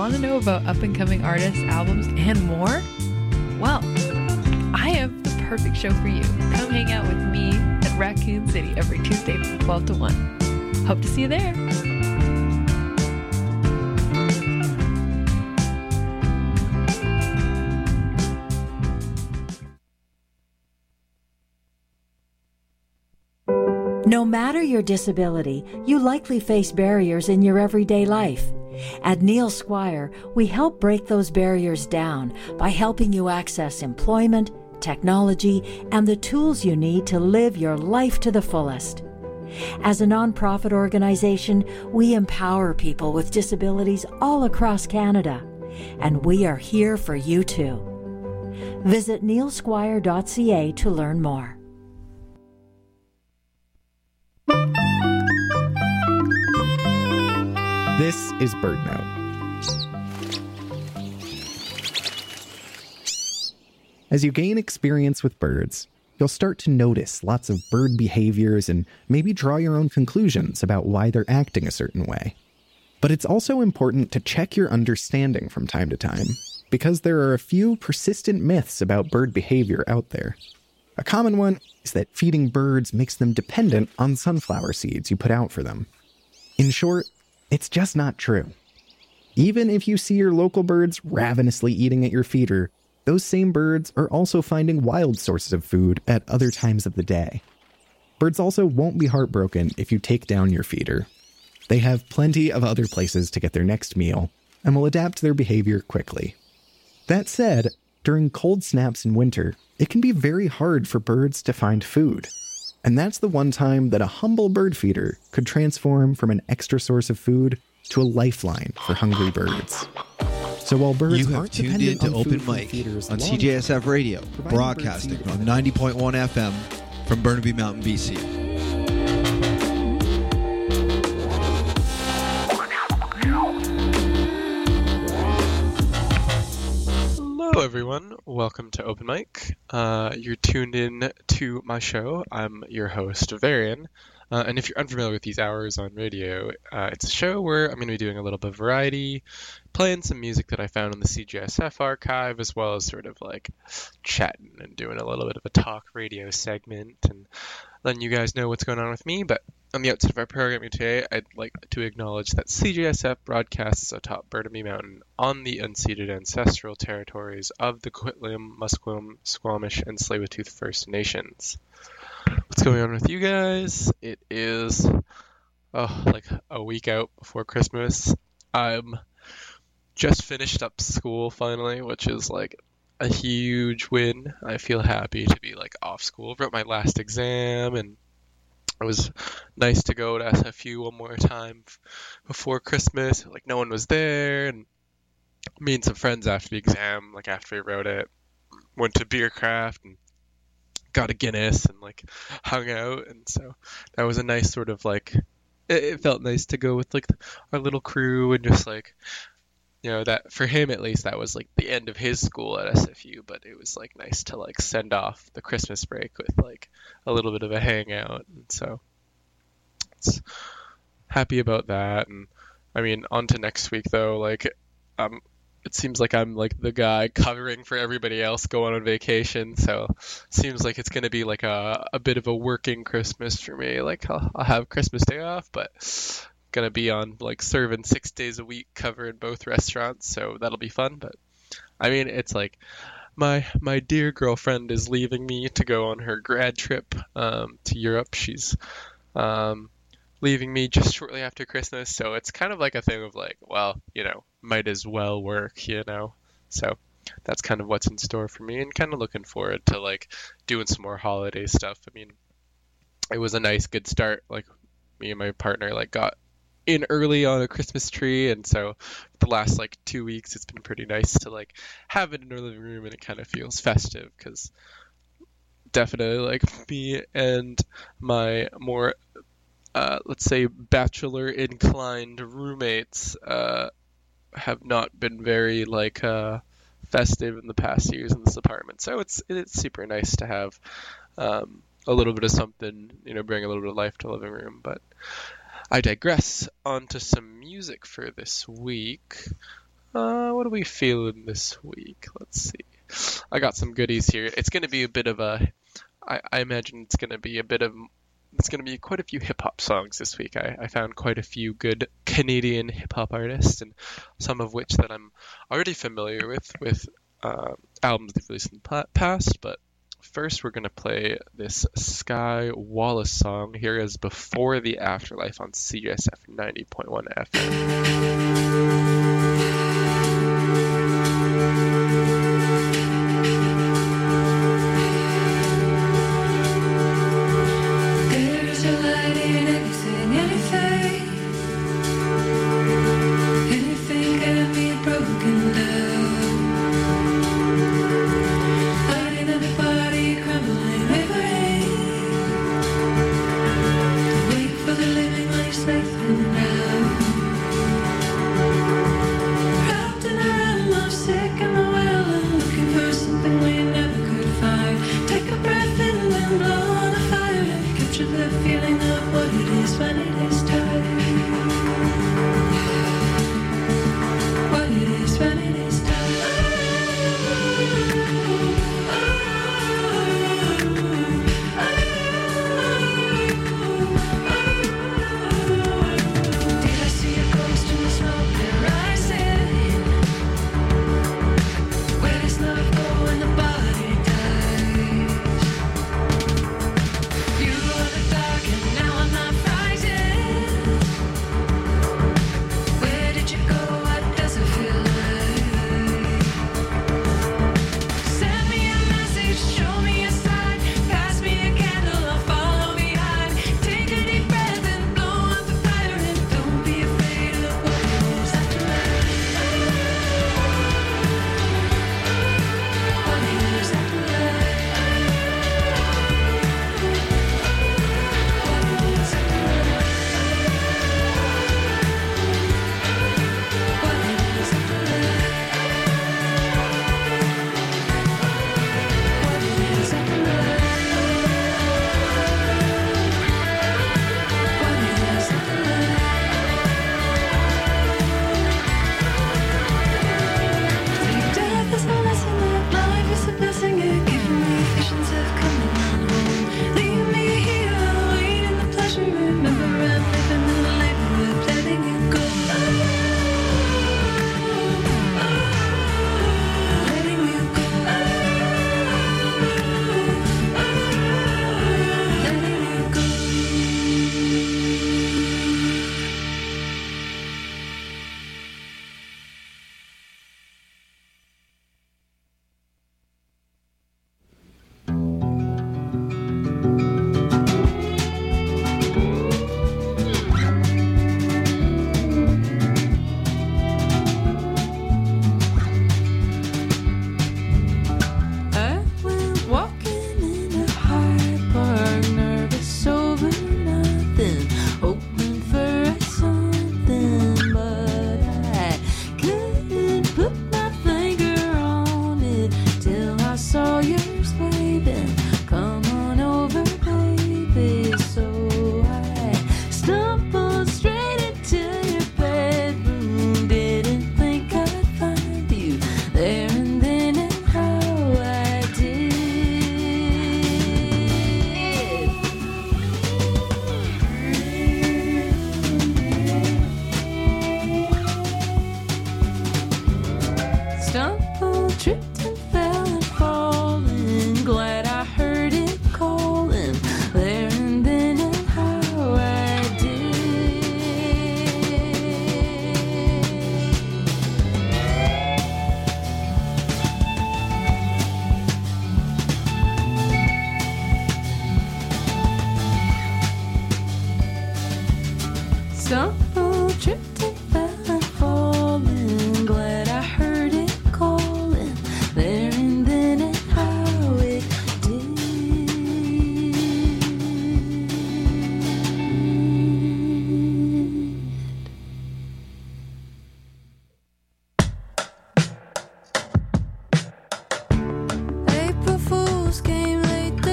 Want to know about up-and-coming artists, albums, and more? Well, I have the perfect show for you. Come hang out with me at Raccoon City every Tuesday from 12 to 1. Hope to see you there. No matter your disability, you likely face barriers in your everyday life. At Neil Squire, we help break those barriers down by helping you access employment, technology, and the tools you need to live your life to the fullest. As a nonprofit organization, we empower people with disabilities all across Canada, and we are here for you too. Visit neilsquire.ca to learn more. This is BirdNote. As you gain experience with birds, you'll start to notice lots of bird behaviors and maybe draw your own conclusions about why they're acting a certain way. But it's also important to check your understanding from time to time, because there are a few persistent myths about bird behavior out there. A common one is that feeding birds makes them dependent on sunflower seeds you put out for them. In short, it's just not true. Even if you see your local birds ravenously eating at your feeder, those same birds are also finding wild sources of food at other times of the day. Birds also won't be heartbroken if you take down your feeder. They have plenty of other places to get their next meal and will adapt their behavior quickly. That said, during cold snaps in winter, it can be very hard for birds to find food. And that's the one time that a humble bird feeder could transform from an extra source of food to a lifeline for hungry birds. So while birds you have aren't tuned dependent in to on food Open from Mic feeders on long CJSF term, Radio, providing broadcasting birds on feed 90.1 FM from Burnaby Mountain, BC. Hello everyone, welcome to Open Mic. You're tuned in to my show. I'm your host, Varian. And if you're unfamiliar with these hours on radio, it's a show where I'm going to be doing a little bit of variety, playing some music that I found in the CJSF archive, as well as sort of like chatting and doing a little bit of a talk radio segment and letting you guys know what's going on with me. But on the outset of our programming today, I'd like to acknowledge that CJSF broadcasts atop Burnaby Mountain on the unceded ancestral territories of the Coquitlam, Musqueam, Squamish, and Tsleil-Waututh First Nations. What's going on with you guys? It is like a week out before Christmas. I'm just finished up school finally, which is like a huge win. I feel happy to be like off school. Wrote my last exam, and it was nice to go to SFU one more time before Christmas. Like no one was there, and me and some friends after the exam, like after we wrote it, went to Beercraft and got a Guinness and like hung out. And so that was a nice sort of like, it felt nice to go with like our little crew and just like, you know, that for him at least, that was like the end of his school at SFU, but it was like nice to like send off the Christmas break with like a little bit of a hangout. And so it's happy about that. And I mean, on to next week though, like it seems like I'm like the guy covering for everybody else going on vacation, so it seems like it's going to be like a bit of a working Christmas for me. Like I'll have Christmas Day off, but going to be on like serving 6 days a week covering both restaurants, so that'll be fun. But I mean, it's like my dear girlfriend is leaving me to go on her grad trip to Europe. She's leaving me just shortly after Christmas, so it's kind of like a thing of like, well, you know, might as well work, you know. So that's kind of what's in store for me, and kind of looking forward to like doing some more holiday stuff. I mean, it was a nice good start. Like me and my partner like got in early on a Christmas tree, and so the last like 2 weeks it's been pretty nice to like have it in our living room, and it kind of feels festive because definitely like me and my more let's say bachelor inclined roommates have not been very like festive in the past years in this apartment, so it's super nice to have a little bit of something, you know, bring a little bit of life to the living room. But I digress. On to some music for this week. What are we feeling this week? Let's see. I got some goodies here. It's going to be a bit of a, I imagine it's going to be quite a few hip-hop songs this week. I found quite a few good Canadian hip-hop artists, and some of which that I'm already familiar with albums they've released in the past. But first, we're going to play this Skye Wallace song. Here is Before the Afterlife on CSF 90.1 FM.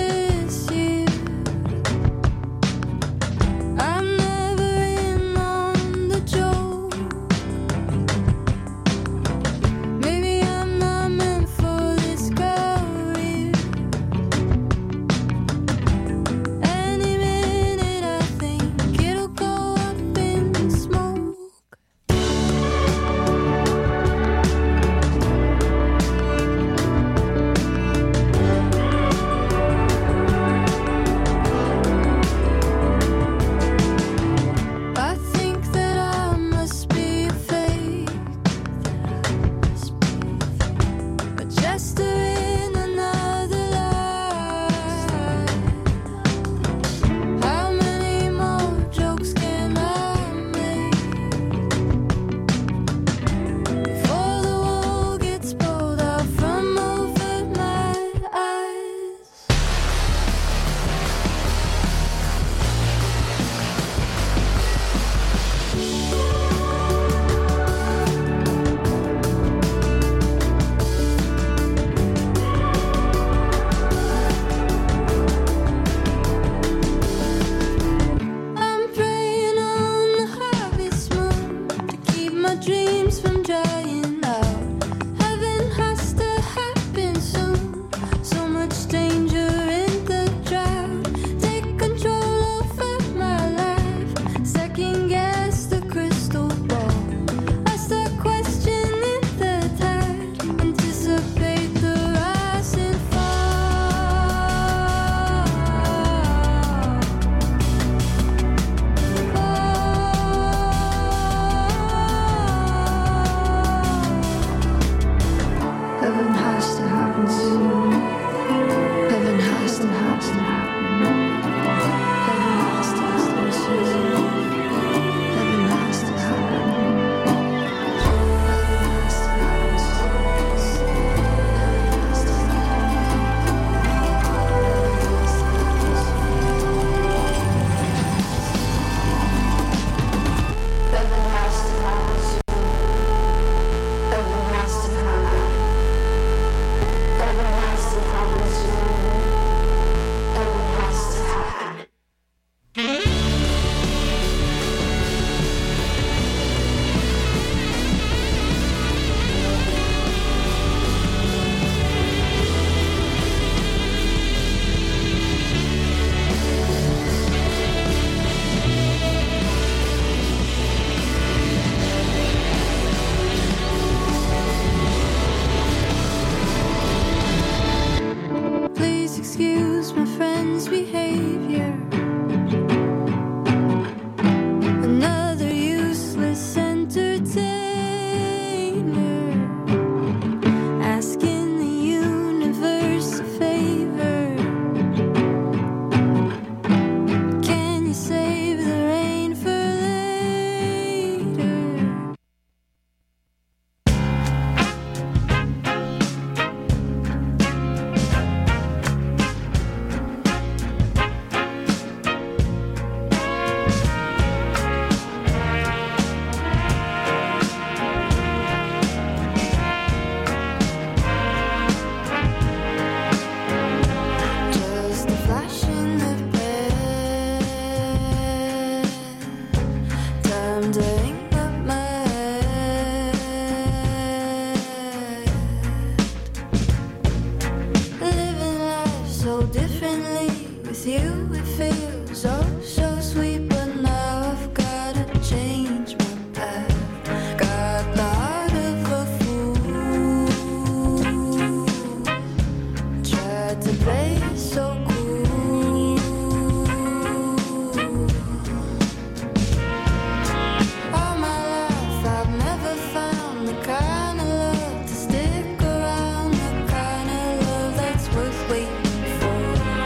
I'm never in on differently with you. It feels oh so sweet, but now I've gotta change my path. Got the heart of a fool. Tried to play it so cool. All my life I've never found the kind of love to stick around, the kind of love that's worth waiting for.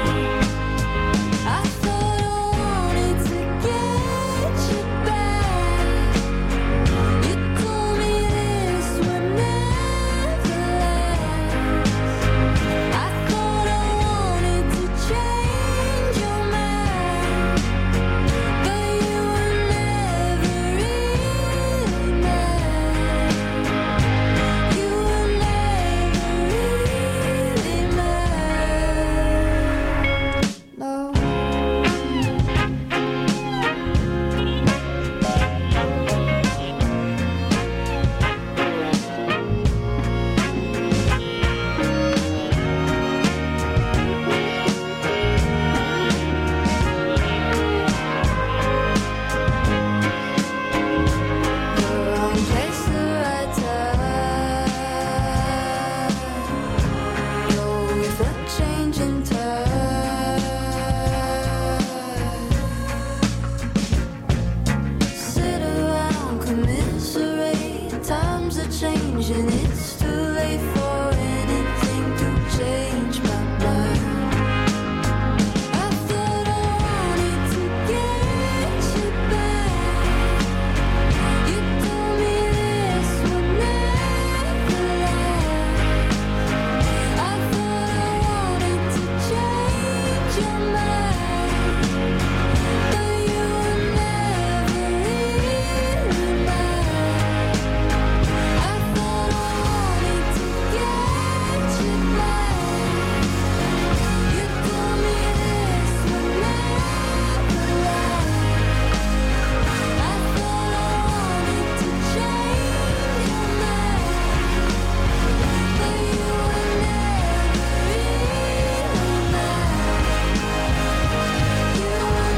I thought I wanted to get you back. You told me this would never last. I thought I wanted to change your mind, but you were never really mad. You were never really mad. No. The wrong place, the right time. Go with the changing tide. Sit around, commiserate. Times are changing, it's too late for anything to change my mind. I thought I wanted to get you back. You told me this would never last. I thought I wanted to change your mind, but you were never really mad. I thought I wanted to get you back. You told me this would never last. I thought I wanted to change your mind, but you were never really mad. You were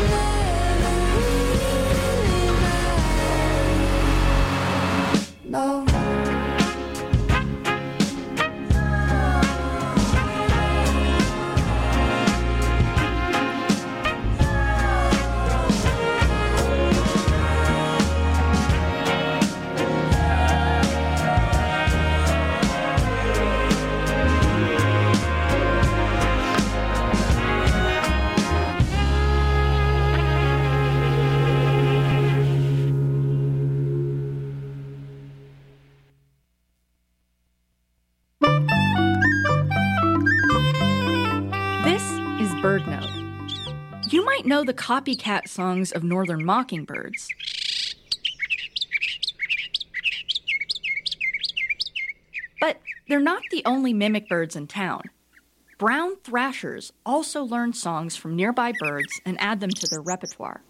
never really mad. No. This is Bird Note. You might know the copycat songs of northern mockingbirds. But they're not the only mimic birds in town. Brown thrashers also learn songs from nearby birds and add them to their repertoire.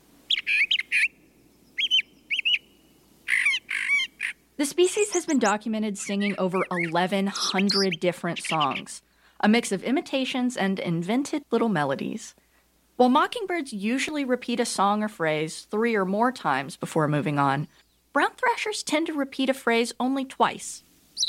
The species has been documented singing over 1,100 different songs, a mix of imitations and invented little melodies. While mockingbirds usually repeat a song or phrase 3 or more times before moving on, brown thrashers tend to repeat a phrase only twice.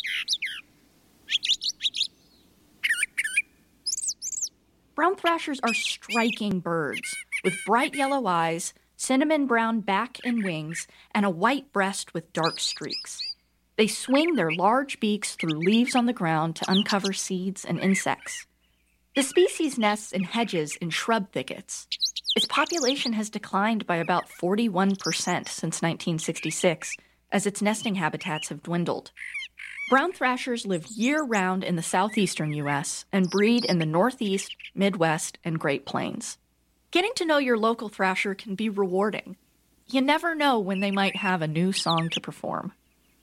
Brown thrashers are striking birds with bright yellow eyes, cinnamon brown back and wings, and a white breast with dark streaks. They swing their large beaks through leaves on the ground to uncover seeds and insects. The species nests in hedges and shrub thickets. Its population has declined by about 41% since 1966, as its nesting habitats have dwindled. Brown thrashers live year-round in the southeastern U.S. and breed in the Northeast, Midwest, and Great Plains. Getting to know your local thrasher can be rewarding. You never know when they might have a new song to perform.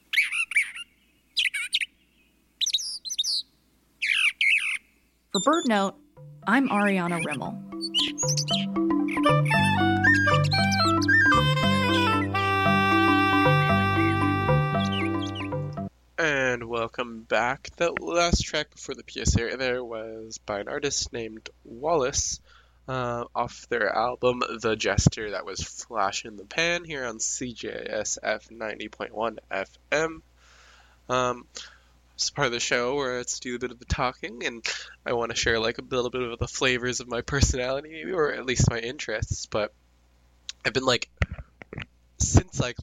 For Bird Note, I'm Ariana Rimmel. And welcome back. The last track before the PSA there was by an artist named Wallace, off their album The Jester. That was Flash in the Pan here on CJSF 90.1 FM. It's part of the show where it's do a bit of the talking, and I want to share like a little bit of the flavors of my personality, maybe, or at least my interests. But I've been like, since like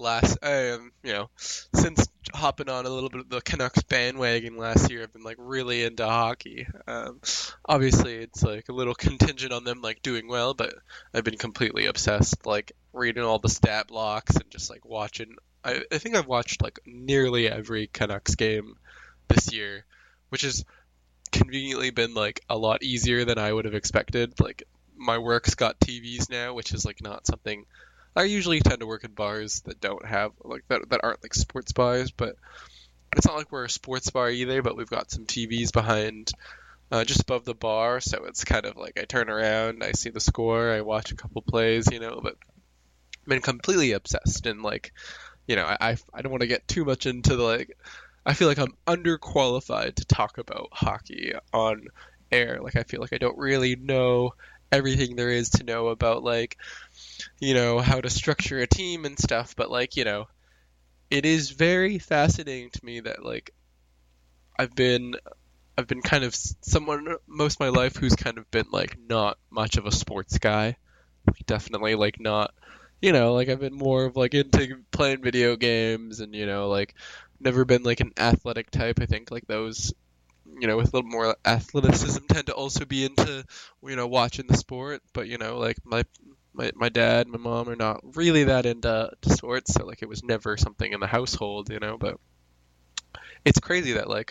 since hopping on a little bit of the Canucks bandwagon last year, I've been like really into hockey. Obviously it's like a little contingent on them like doing well, but I've been completely obsessed, like reading all the stat blocks and just like watching. I think I've watched like nearly every Canucks game this year, which has conveniently been like a lot easier than I would have expected. Like my work's got TVs now, which is like not something I usually tend to work in bars that don't have like that aren't like sports bars, but it's not like we're a sports bar either, but we've got some TVs behind just above the bar, so it's kind of like I turn around, I see the score, I watch a couple plays, but I've been completely obsessed, and like, I don't want to get too much into the like, I feel like I'm underqualified to talk about hockey on air. Like I feel like I don't really know everything there is to know about like, how to structure a team and stuff, but like, it is very fascinating to me that like I've been kind of someone most of my life who's kind of been like not much of a sports guy. Definitely like not, like I've been more of like into playing video games and, like never been like an athletic type. I think like those, with a little more athleticism tend to also be into, watching the sport, but like my dad, my mom are not really that into sports, so like it was never something in the household, but it's crazy that like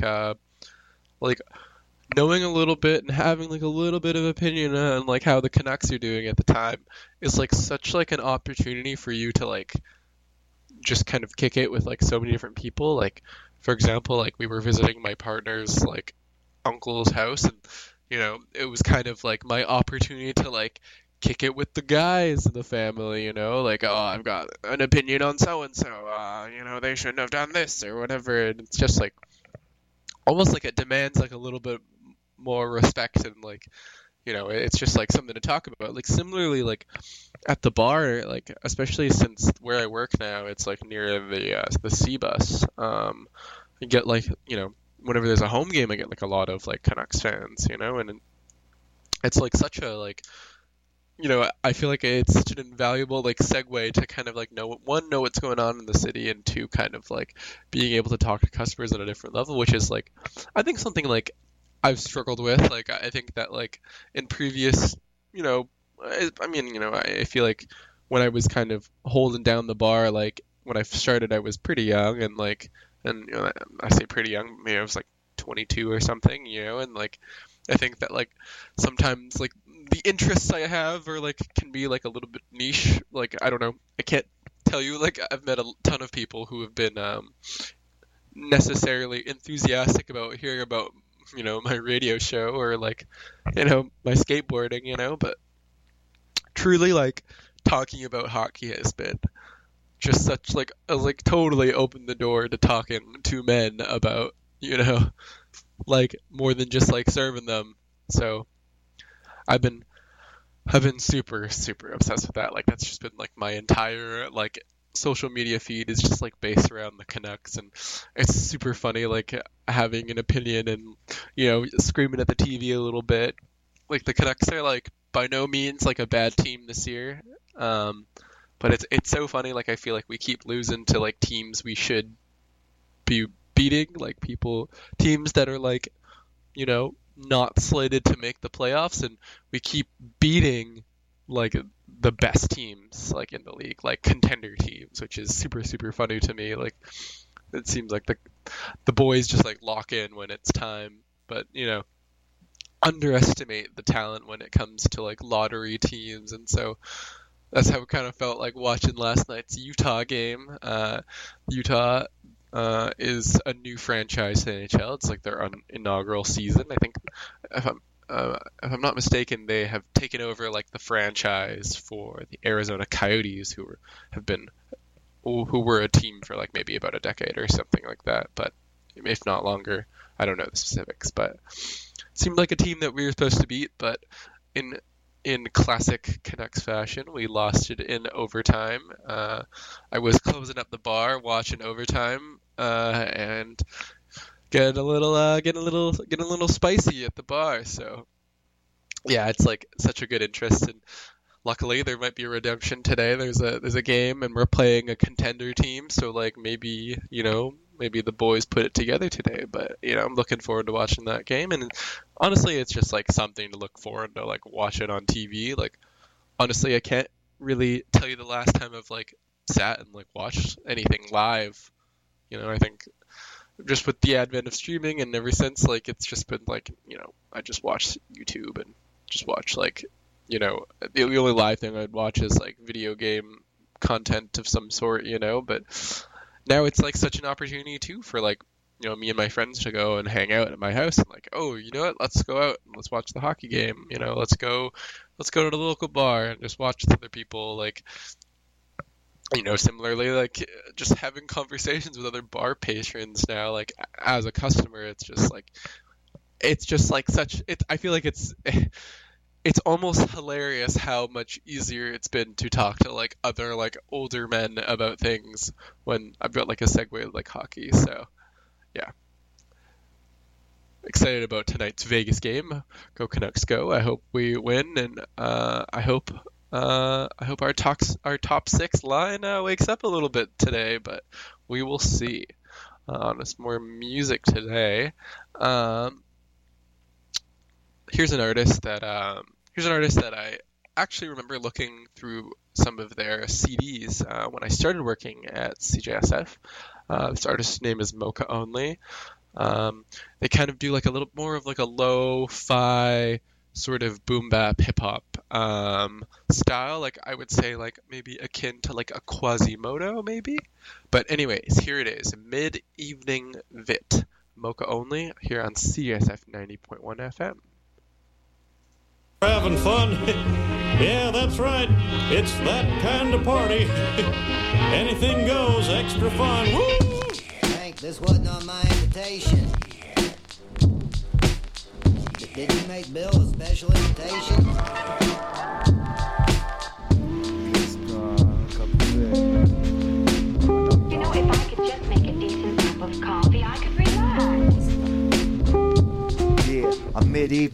knowing a little bit and having like a little bit of opinion on like how the Canucks are doing at the time is like such like an opportunity for you to like just kind of kick it with like so many different people. Like for example, like we were visiting my partner's like uncle's house, and it was kind of like my opportunity to like kick it with the guys in the family, like, oh, I've got an opinion on so and so, they shouldn't have done this or whatever, and it's just like almost like it demands like a little bit more respect, and like, it's just like something to talk about. Like similarly, like at the bar, like especially since where I work now, it's like near the C bus. I get like, whenever there's a home game, I get like a lot of like Canucks fans, and it's like such a like, I feel like it's such an invaluable like segue to kind of like know what's going on in the city, and two, kind of like being able to talk to customers at a different level, which is like I think something like I've struggled with. Like I think that like in previous, I feel like when I was kind of holding down the bar, like when I started, I was pretty young, and like, and I say pretty young, maybe I was like 22 or something, and like I think that like sometimes like the interests I have are like can be like a little bit niche. Like I don't know, I can't tell you like I've met a ton of people who have been necessarily enthusiastic about hearing about my radio show or like my skateboarding, but truly like talking about hockey has been just such like totally opened the door to talking to men about like more than just like serving them. So I've been super obsessed with that. Like that's just been like my entire like social media feed is just like based around the Canucks, and it's super funny like having an opinion and screaming at the TV a little bit. Like the Canucks are like by no means like a bad team this year, but it's so funny. Like I feel like we keep losing to like teams we should be beating, like teams that are like not slated to make the playoffs, and we keep beating like the best teams like in the league, like contender teams, which is super funny to me. Like it seems like the boys just like lock in when it's time, but underestimate the talent when it comes to like lottery teams. And so that's how it kind of felt like watching last night's Utah game. Utah is a new franchise in NHL. It's like their inaugural season. I think if I'm not mistaken, they have taken over like the franchise for the Arizona Coyotes, who were a team for like maybe about a decade or something like that. But if not longer. I don't know the specifics, but it seemed like a team that we were supposed to beat, but in classic Canucks fashion, we lost it in overtime. I was closing up the bar, watching overtime, and getting a little spicy at the bar. So yeah, it's like such a good interest, and luckily there might be a redemption today. There's a game, and we're playing a contender team, so like maybe the boys put it together today. But I'm looking forward to watching that game, and honestly, it's just like something to look forward to, like watch it on TV. Like honestly, I can't really tell you the last time I've like sat and like watched anything live. I think just with the advent of streaming and ever since, like it's just been like I just watch YouTube and just watch like the only live thing I'd watch is like video game content of some sort, but now it's like such an opportunity too for like me and my friends to go and hang out at my house and like, oh, you know what, let's go out and let's watch the hockey game, let's go to the local bar and just watch with other people, like similarly, like just having conversations with other bar patrons now, like as a customer, it's just like I feel like it's almost hilarious how much easier it's been to talk to like other like older men about things when I've got like a segue like hockey. So yeah, excited about tonight's Vegas game. Go Canucks go. I hope we win, and I hope our top six line wakes up a little bit today, but we will see. On some more music today. Here's an artist that I actually remember looking through some of their CDs when I started working at CJSF. This artist's name is Mocha Only. They kind of do like a little more of like a lo-fi sort of boom bap hip hop style, like I would say like maybe akin to like a Quasimodo maybe. But anyways, here it is, Mid-Evening Vit, Mocha Only, here on CSF 90.1 FM. Having fun? Yeah, that's right. It's that kind of party. Anything goes, extra fun. Woo! Hank, this wasn't on my invitation. Did you make Bill a special invitation? If I could just make a decent cup of coffee, I could relax. Yeah, a mid-evening